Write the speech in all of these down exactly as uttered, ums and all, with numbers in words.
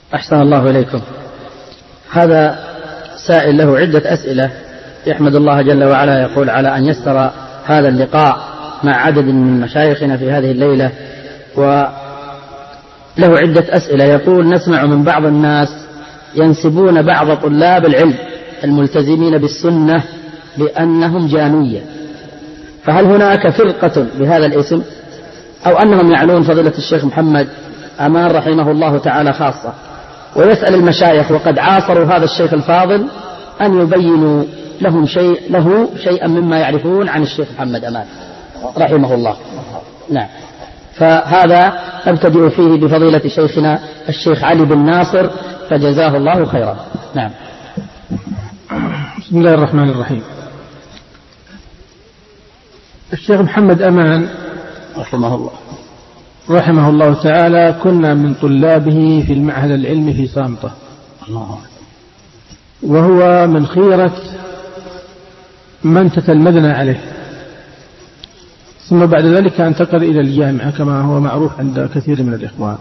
أحسن الله إليكم. هذا سائل له عدة أسئلة، يحمد الله جل وعلا، يقول على أن يسر هذا اللقاء مع عدد من مشايخنا في هذه الليلة، وله عدة أسئلة. يقول: نسمع من بعض الناس ينسبون بعض طلاب العلم الملتزمين بالسنة بأنهم جامية، فهل هناك فرقة بهذا الاسم، أو أنهم يعنون فضيلة الشيخ محمد أمان رحمه الله تعالى خاصة؟ ويسأل المشايخ وقد عاصروا هذا الشيخ الفاضل أن يبينوا لهم شيء له شيئا مما يعرفون عن الشيخ محمد أمان رحمه الله. نعم، فهذا أبتدئ فيه بفضيلة شيخنا الشيخ علي بن ناصر، فجزاه الله خيرا. نعم. بسم الله الرحمن الرحيم. الشيخ محمد أمان رحمه الله رحمه الله تعالى كنا من طلابه في المعهد العلمي في صامتة، وهو من خيرة من تتلمذنا عليه، ثم بعد ذلك انتقل إلى الجامعة كما هو معروف عند كثير من الإخوان.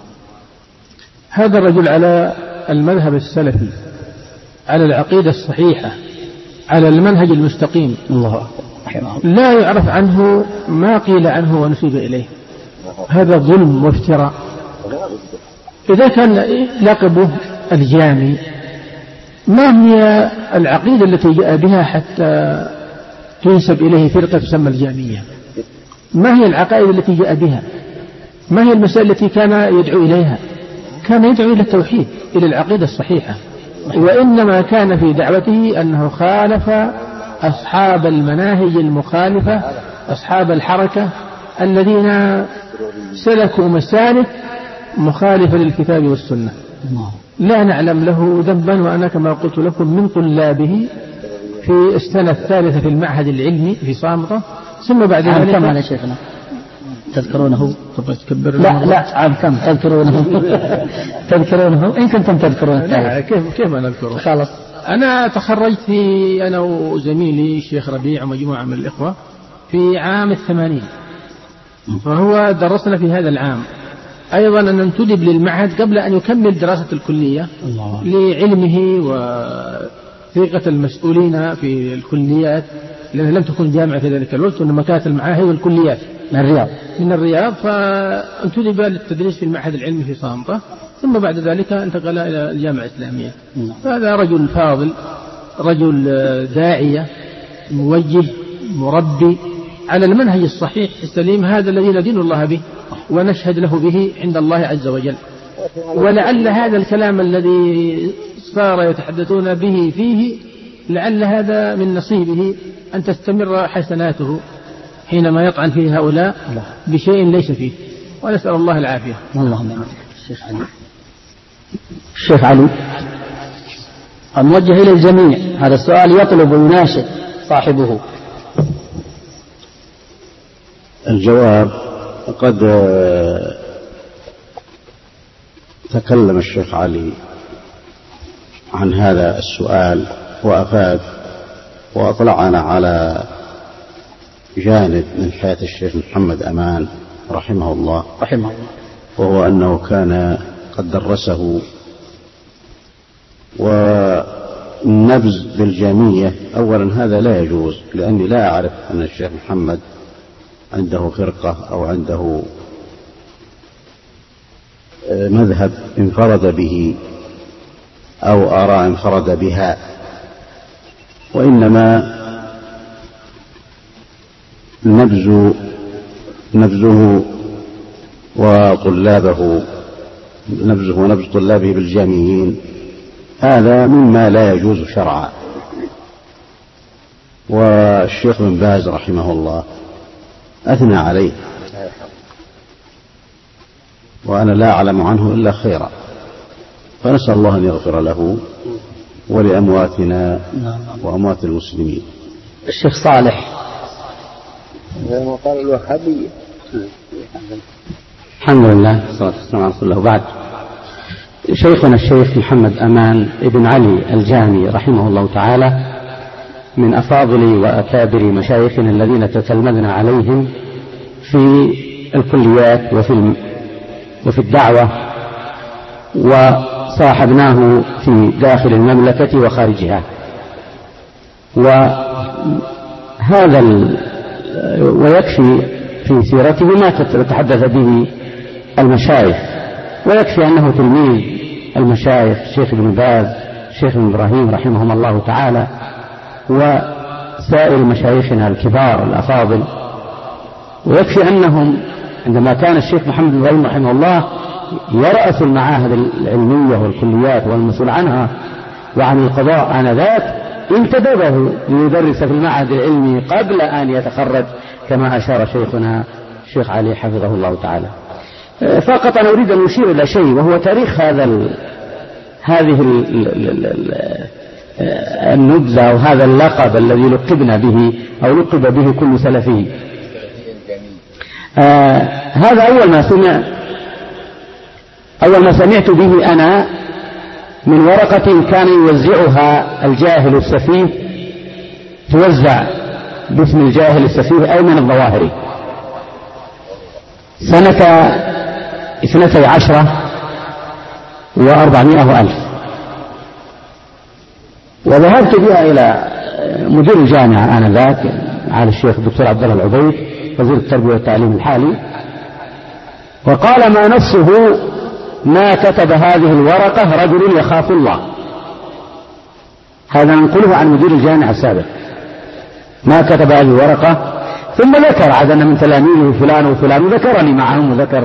هذا الرجل على المذهب السلفي، على العقيدة الصحيحة، على المنهج المستقيم، الله لا يعرف عنه ما قيل عنه ونسب إليه، هذا ظلم وافتراء. إذا كان لقبه الجامي، ما هي العقيدة التي جاء بها حتى تنسب إليه فرقة تسمى الجامية؟ ما هي العقائد التي جاء بها؟ ما هي المسائل التي كان يدعو إليها؟ كان يدعو إلى التوحيد، إلى العقيدة الصحيحة، وإنما كان في دعوته أنه خالف أصحاب المناهج المخالفة، أصحاب الحركة الذين سلكوا مسالك مخالفة للكتاب والسنة. لا نعلم له ذنبا، وأنا كما قلت لكم من طلابه في السنة الثالثة في المعهد العلمي في صامتة، ثم بعد ذلك عام كم على شيخنا تذكرونه؟ لا لا عام كم تذكرونه؟ تذكرونه إن كنتم تذكرونه. لا كيف كيف أنا أذكره؟ خلاص. أنا تخرجت في أنا وزميلي الشيخ ربيع ومجموعة من الإخوة في عام الثمانين، فهو درسنا في هذا العام. أيضا أن ننتدب للمعهد قبل أن يكمل دراسة الكلية لعلمه وثقة المسؤولين في الكليات، لأنها لم تكن جامعة في ذلك الوقت، وإنما كانت المعاهد والكليات من الرياض من الرياض فانتدب للتدريس في المعهد العلمي في صامتة، ثم بعد ذلك انتقل إلى الجامعة الإسلامية. هذا رجل فاضل، رجل داعية، موجه، مربي على المنهج الصحيح السليم، هذا الذي ندين الله به ونشهد له به عند الله عز وجل. ولعل هذا الكلام الذي صار يتحدثون به فيه، لعل هذا من نصيبه أن تستمر حسناته حينما يطعن فيه هؤلاء بشيء ليس فيه، ونسأل الله العافية. اللهم آمين. الشيخ علي الشيخ علي الموجه إلى الجميع، هذا السؤال يطلب ويناشد صاحبه. الجواب: قد تكلم الشيخ علي عن هذا السؤال وأفاد وأطلعنا على جانب من حياة الشيخ محمد أمان رحمه الله رحمه الله وهو أنه كان قد درسه. والنبذ بالجامية أولا هذا لا يجوز، لأني لا أعرف أن الشيخ محمد عنده فرقة أو عنده مذهب انفرد به أو آراء انفرد بها، وإنما نبذ نبذه وطلابه نبذه ونبذ طلابه بالجاميين هذا مما لا يجوز شرعا. والشيخ بن باز رحمه الله أثنى عليه، وأنا لا أعلم عنه إلا خيرا، فنسأل الله أن يغفر له ولأمواتنا وأموات المسلمين. الشيخ صالح قال الوهابية. الحمد لله والصلاة والسلام على رسول الله. بعد، شيخنا الشيخ محمد أمان ابن علي الجامي رحمه الله تعالى من أفاضل وأكابر مشايخنا الذين تتلمذنا عليهم في الكليات وفي وفي الدعوة، وصاحبناه في داخل المملكة وخارجها. وهذا ال... ويكفي في سيرته ما تتحدث به المشايخ، ويكفي أنه تلميذ المشايخ الشيخ ابن باز، الشيخ ابن إبراهيم رحمهم الله تعالى، وسائر مشايخنا الكبار الأفاضل. ويكفي أنهم عندما كان الشيخ محمد بن إبراهيم رحمه الله يرأس المعاهد العلمية والكليات والمسؤول عنها وعن القضاء آنذاك، انتدبه ليدرس في المعهد العلمي قبل أن يتخرج كما أشار شيخنا الشيخ علي حفظه الله تعالى. فقط أنا أريد أن أشير إلى شيء، وهو تاريخ هذا ال هذه ال ال ال النبذة وهذا اللقب الذي لقبنا به أو لقب به كل سلفي. آه هذا أول ما سمع أول ما سمعت به أنا من ورقة كان يوزعها الجاهل السفيه، توزع باسم الجاهل السفيه أيمن الظواهري سنة اثنتي عشرة وأربعمائة ألف، وذهبت بها إلى مدير الجامعة آنذاك على الشيخ الدكتور عبد الله العبيد وزير التربية والتعليم الحالي، وقال ما نصه ما كتب هذه الورقة رجل يخاف الله. هذا ننقله عن مدير الجامعة السابق، ما كتب هذه الورقة. ثم ذكر عاد أن من تلاميذه فلان وفلان، وذكرني معهم وذكر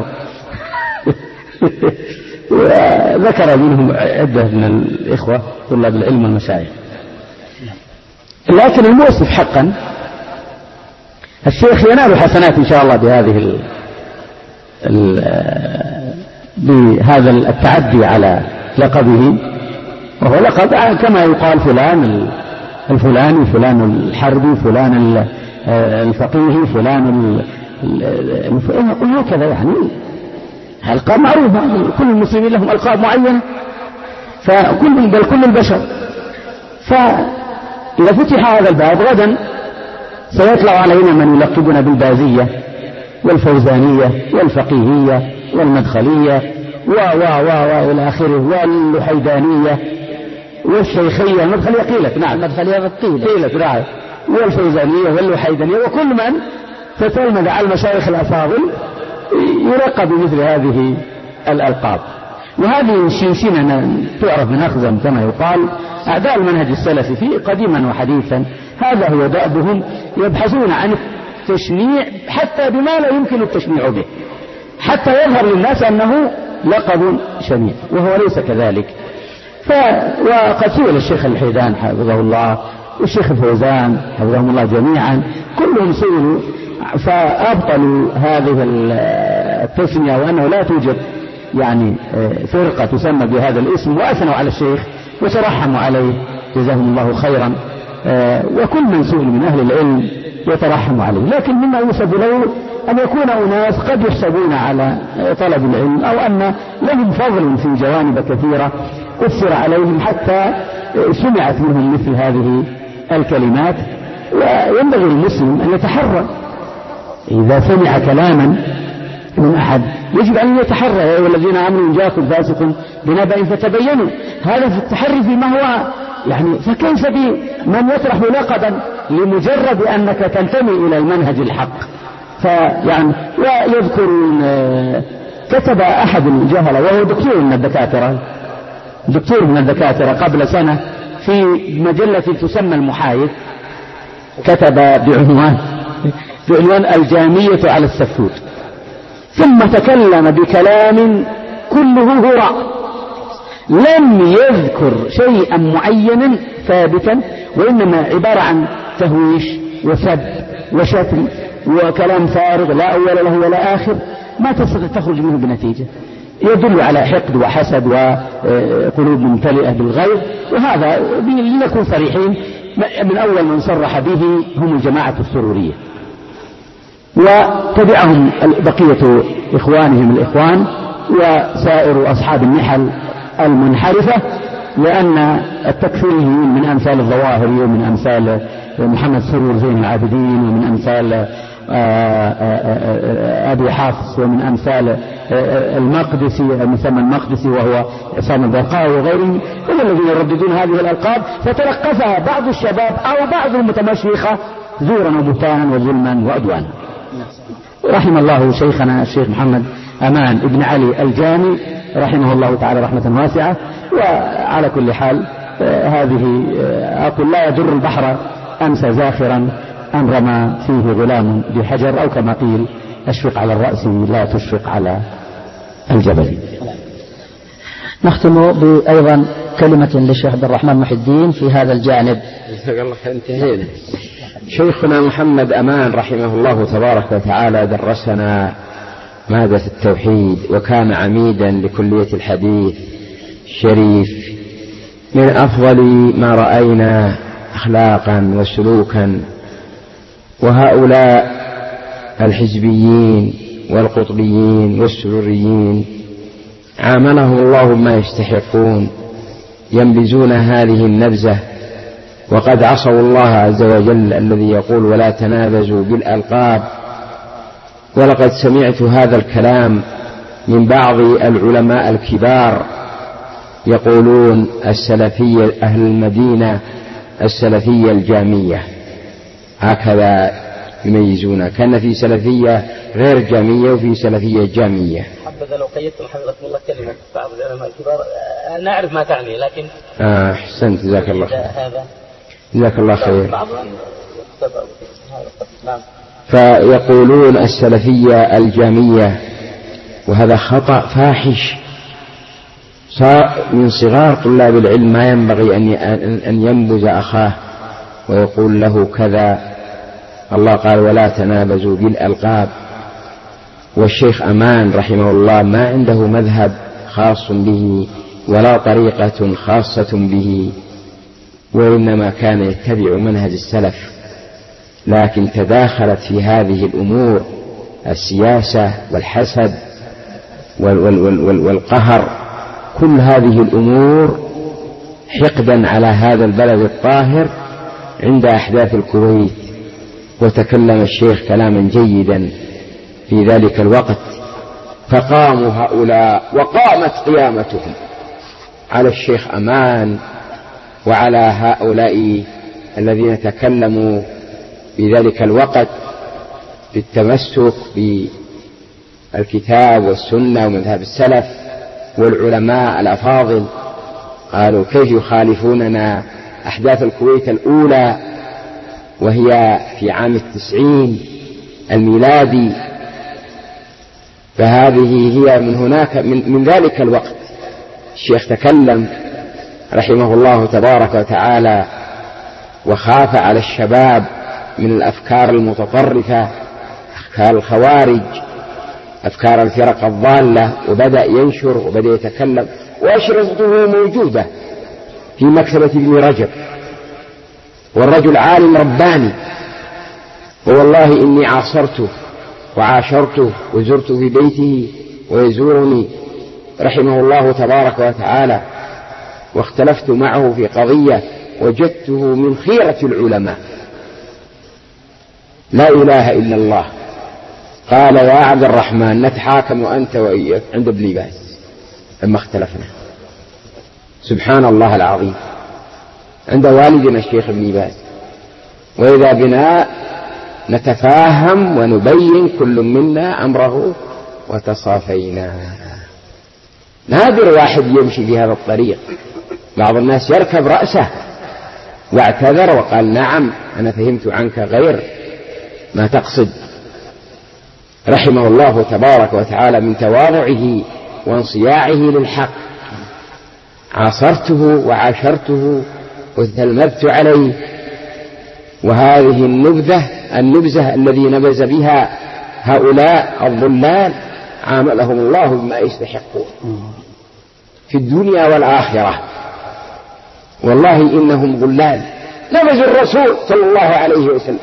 وذكر منهم عدة من الإخوة طلاب العلم والمشايخ. لكن المؤسف حقا الشيخ ينال حسنات إن شاء الله بهذه ال ال بهذا التعدي على لقبه، وهو لقب كما يقال فلان الفلاني، فلان الحربي، فلان الفقيه، فلان يقول هكذا، يعني ألقاب معروفة، كل المسلمين لهم ألقاب معينة، فكل بل كل البشر. فإذا فتح هذا الباب غدا سيطلع علينا من يلقبنا بالبازية والفوزانية والفقيهية والمدخلية و و و و إلى آخره، واللحيدانية والشيخية. المدخلية قيلت، نعم المدخلية قيلت نعم، والفوزانية واللحيدانية، وكل من تتلمذ على المشايخ الأفاضل يلقب بمثل هذه الألقاب. وهذه الشنشنة تعرف من أخزم كما يقال. أعداء المنهج السلفي فيه قديما وحديثا هذا هو دأبهم، يبحثون عن التشنيع حتى بما لا يمكن التشنيع به، حتى يظهر للناس أنه لقب شنيع، وهو ليس كذلك. ف... وقد سئل الشيخ الحيدان حفظه الله والشيخ الفوزان حفظهم الله جميعا، كلهم سئلوا فأبطلوا هذه التسمية، وأنه لا توجد يعني فرقة تسمى بهذا الاسم، وأثنوا على الشيخ وترحموا عليه جزاهم الله خيرا. وكل من سئل من أهل العلم يترحم عليه، لكن مما يوسف له أن يكون أناس قد يحسبون على طلب العلم، أو أن لهم فضل في جوانب كثيرة أثر عليهم حتى سمعت منهم مثل هذه الكلمات. وينبغي المسلم أن يتحرى إذا سمع كلاما من أحد، يجب أن يتحرى. يا أيها الذين آمنوا إن جاءكم فاسق بنبأ فتبينوا، هذا في التحري فيما هو يعني. فكيف بمن يطرح لقبا لمجرد أنك تنتمي إلى المنهج الحق؟ فيعني ويذكرون كتب أحد الجهلة وهو دكتور من الدكاترة دكتور من الدكاترة قبل سنة في مجلة تسمى المحايد، كتب بعنوان بعنوان الجامية على السفود، ثم تكلم بكلام كله هراء، لم يذكر شيئا معينا ثابتا، وإنما عبارة عن تهويش وسب وشتم وكلام فارغ لا أول له ولا آخر، ما تستطيع تخرج منه بنتيجة، يدل على حقد وحسد وقلوب ممتلئة بالغيظ. وهذا لنكون صريحين، من أول من صرح به هم الجماعة السرورية، وتبعهم بقية إخوانهم الإخوان وسائر أصحاب النحل المنحرفة، لأن التكفيريين من أمثال الظواهري ومن أمثال محمد سرور زين العابدين ومن أمثال أبي حفص ومن أمثال المقدسي المسمى المقدسي وهو عصام البرقاوي وغيرهم، هم الذين يرددون هذه الألقاب، فتلقفها بعض الشباب أو بعض المتمشيخة زورا وبهتانا وظلما وعدوانا. رحم الله شيخنا الشيخ محمد أمان ابن علي الجامي رحمه الله تعالى رحمة واسعة. وعلى كل حال هذه أقول لا يضر البحر أمسى زاخرا أن رمى فيه غلام بحجر، أو كما قيل أشفق على الرأس لا تشفق على الجبل. نختم بأيضا كلمة للشيخ عبد الرحمن محي الدين في هذا الجانب. انتهينا. شيخنا محمد أمان رحمه الله تبارك وتعالى درسنا مادة التوحيد، وكان عميدا لكلية الحديث الشريف، من أفضل ما رأينا أخلاقا وسلوكا. وهؤلاء الحزبيين والقطبيين والسروريين عاملهم الله ما يستحقون، ينبذون هذه النبذة، وقد عصوا الله عز وجل الذي يقول ولا تنابزوا بالألقاب. ولقد سمعت هذا الكلام من بعض العلماء الكبار يقولون السلفية أهل المدينة السلفية الجامية، هكذا يميزون، كان في سلفية غير جامية وفي سلفية جامية. حبذا لو قيدتم حفظكم الله كلمة بعض العلماء الكبار، نعرف ما تعني لكن آه أحسنت، جزاك الله خير. جزاك الله خير. فيقولون السلفية الجامية، وهذا خطأ فاحش. من صغار طلاب العلم ما ينبغي أن ينبذ أخاه ويقول له كذا. الله قال ولا تنابزوا بالألقاب. والشيخ أمان رحمه الله ما عنده مذهب خاص به ولا طريقة خاصة به، وإنما كان يتبع منهج السلف، لكن تداخلت في هذه الأمور السياسة والحسد والقهر، كل هذه الأمور حقدا على هذا البلد الطاهر عند أحداث الكويت. وتكلم الشيخ كلاما جيدا في ذلك الوقت، فقاموا هؤلاء وقامت قيامتهم على الشيخ أمان وعلى هؤلاء الذين تكلموا في ذلك الوقت بالتمسك بالكتاب والسنة ومذهب السلف والعلماء الأفاضل. قالوا كيف يخالفوننا أحداث الكويت الأولى وهي في عام التسعين الميلادي، فهذه هي من هناك من, من ذلك الوقت. الشيخ تكلم رحمه الله تبارك وتعالى وخاف على الشباب من الأفكار المتطرفة، أفكار الخوارج، أفكار الفرق الضالة، وبدأ ينشر وبدأ يتكلم، وأشرطته موجودة في مكتبة ابن رجب. والرجل عالم رباني، والله إني عاصرته وعاشرته وزرت في بيته ويزورني رحمه الله تبارك وتعالى، واختلفت معه في قضية وجدته من خيرة العلماء، لا إله إلا الله. قال يا عبد الرحمن نتحاكم أنت وإياك عند ابن باز لما اختلفنا، سبحان الله العظيم، عند والدنا الشيخ ابن باز، وإذا بنا نتفاهم ونبين كل منا أمره وتصافينا. نادر واحد يمشي في هذا الطريق، بعض الناس يركب رأسه واعتذر وقال نعم أنا فهمت عنك غير ما تقصد. رحمه الله تبارك وتعالى من تواضعه وانصياعه للحق، عاصرته وعاشرته وتلمذت عليه. وهذه النبذة النبذة الذي نبذ بها هؤلاء الضلال عاملهم الله بما يستحقون في الدنيا والآخرة. والله إنهم ضلال، نبذوا الرسول صلى الله عليه وسلم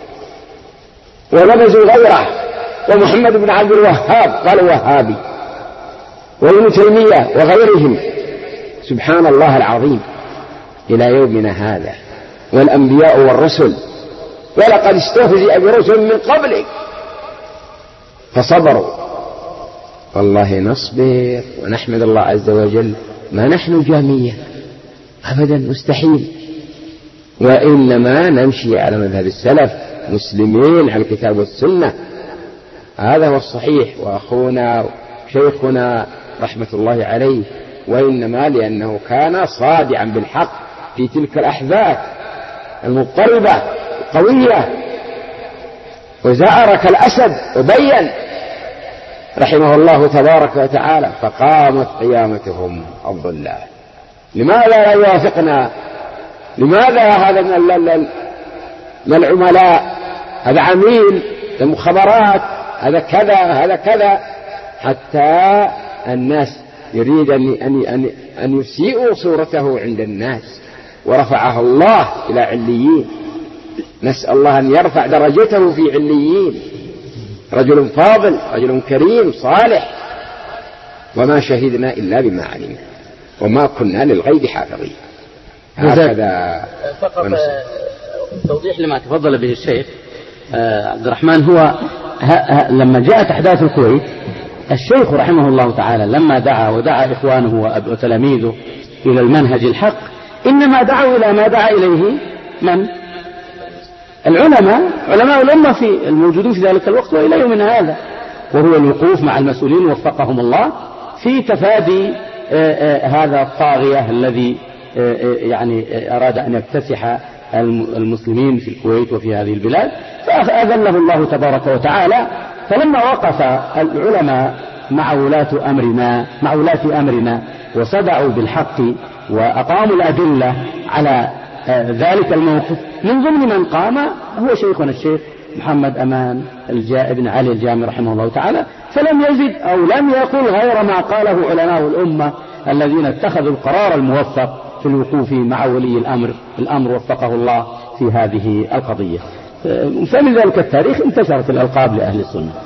ونبذوا غيره، ومحمد بن عبد الوهاب قال وهابي، وابن تيمية وغيرهم، سبحان الله العظيم، إلى يومنا هذا. والأنبياء والرسل ولقد استهزئ برسل من قبلك فصبروا. والله نصبر ونحمد الله عز وجل، ما نحن جامية أبدا، مستحيل، وإنما نمشي على مذهب السلف مسلمين على الكتاب والسنة، هذا هو الصحيح. وأخونا شيخنا رحمة الله عليه، وإنما لأنه كان صادعا بالحق في تلك الأحداث المضطربة القوية، وزأر كالأسد وبين رحمه الله تبارك وتعالى، فقامت قيامتهم الضلال. لماذا لا يوافقنا؟ لماذا هذا من العملاء، هذا عميل المخابرات، هذا كذا هذا كذا، حتى الناس يريد أن, أن, أن, أن يسيئوا صورته عند الناس، ورفعه الله إلى عليين. نسأل الله أن يرفع درجته في عليين، رجل فاضل، رجل كريم صالح، وما شهدنا إلا بما علمنا وما كنا للغيب حافظين. هكذا. فقط توضيح لما تفضل به الشيخ عبد الرحمن، هو لما جاءت أحداث الكويت الشيخ رحمه الله تعالى لما دعا ودعا إخوانه وتلاميذه إلى المنهج الحق، إنما دعوا إلى ما دعا إليه من؟ العلماء، علماء الأمة في الموجودين في ذلك الوقت وإلى يومنا هذا، وهو الوقوف مع المسؤولين وفقهم الله في تفادي هذا الطاغية الذي يعني أراد أن يكتسح المسلمين في الكويت وفي هذه البلاد، فأذله الله تبارك وتعالى. فلما وقف العلماء مع ولاة أمرنا مع ولاة أمرنا وصدعوا بالحق وأقاموا الأدلة على ذلك الموقف، من ضمن من قام هو شيخنا الشيخ محمد أمان بن علي الجامي رحمه الله تعالى، فلم يزد أو لم يقل غير ما قاله علماء الأمة الذين اتخذوا القرار الموفق في الوقوف مع ولي الأمر الأمر وفقه الله في هذه القضية. فمن ذلك التاريخ انتشرت الألقاب لأهل السنة.